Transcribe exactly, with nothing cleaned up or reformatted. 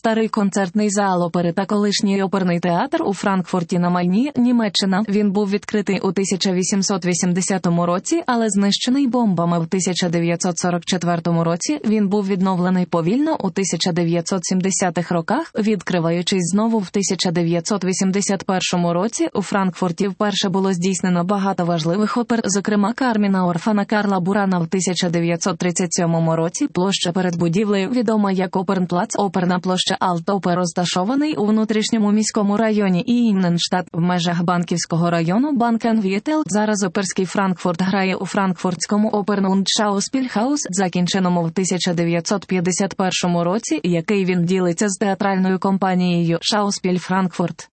старий концертний зал опери та колишній оперний театр у Франкфурті на Майні, Німеччина. Він був відкритий у тисяча вісімсот вісімдесятому році, але знищений бомбами в тисяча дев'ятсот сорок четвертому році. Він був відновлений повільно у тисяча дев'ятсот сімдесятих роках, відкриваючись знову в тисяча дев'ятсот вісімдесят першому році. У Франкфурті вперше було здійснено багато важливих опер, зокрема Карміна Орфана Карла Бурана в тисяча дев'ятсот тридцять сьомому році. Площа перед будівлею, відома як Опернплац, оперна площа Алтопе, розташований у внутрішньому міському районі Інненштадт в межах Банківського району Банкенв'єтел. Зараз оперський Франкфурт грає у Франкфуртському Оперн- und Schauspielhaus, закінченому в тисяча дев'ятсот п'ятдесят першому році, який він ділиться з театральною компанією Schauspiel Frankfurt.